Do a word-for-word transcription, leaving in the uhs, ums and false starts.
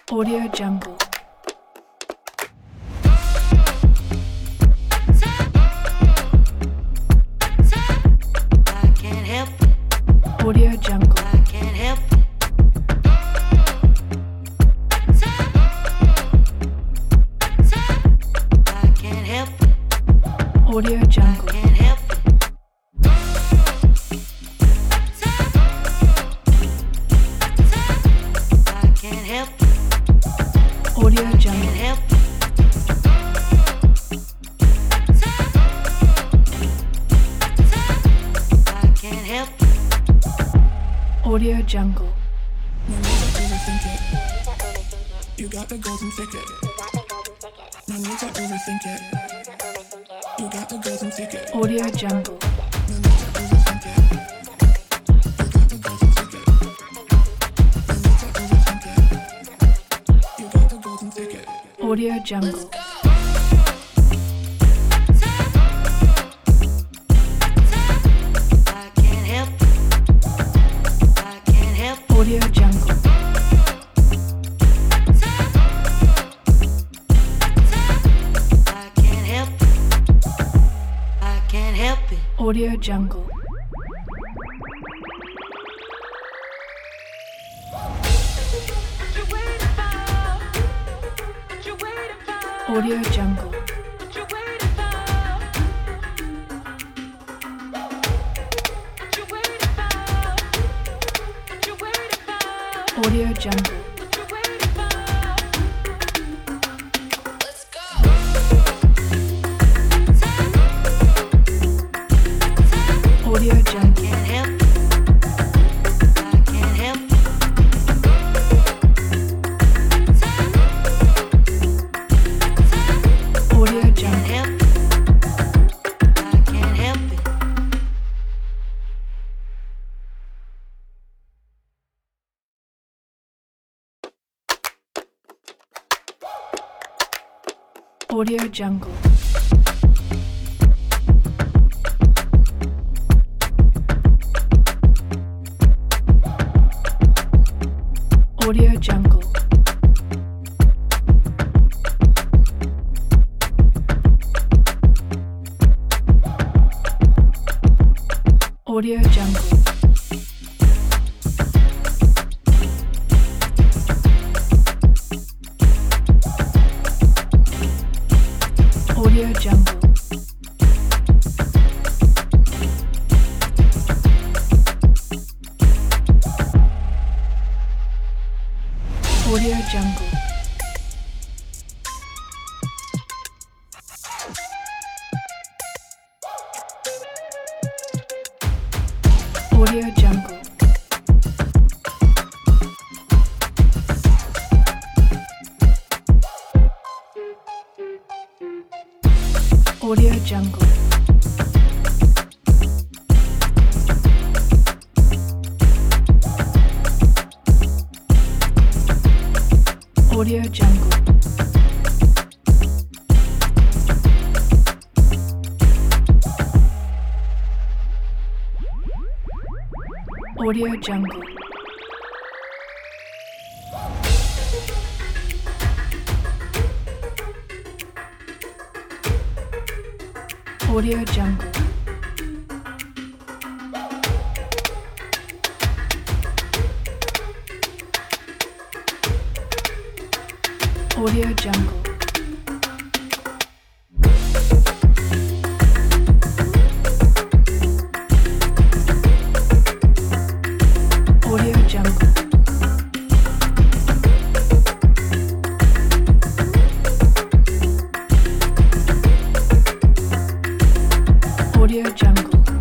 Audio Jungle. I can't help it. Audio Jungle. I can't help it. I can't help it. Audio I Jungle. can't help it. I can't help it. Audio Can't Jungle. help it. I can't help it. Audio Jungle. No need to overthink it. You got the golden ticket. No need to overthink it. You got the golden ticket. Audio Jungle. No need to overthink it. You got the golden ticket. No need to overthink it. You got the golden ticket. Audio Jungle. I can't help it. I can't help it. Audio Jungle. I can't help it. I can't help it. Audio Jungle. Audio Jungle. Audio Jungle. Audio Jungle. Can't help it. I can't help it. Audio Can't Jungle. help it. I can't help it. Audio Jungle. Audio Jungle. Audio Jungle. Audio Jungle. Audio Jungle. Audio Jungle. Audio Jungle. Audio Jungle. Audio Jungle. Audio Jungle. Audio Jungle. Audio Jungle. Audio Jungle.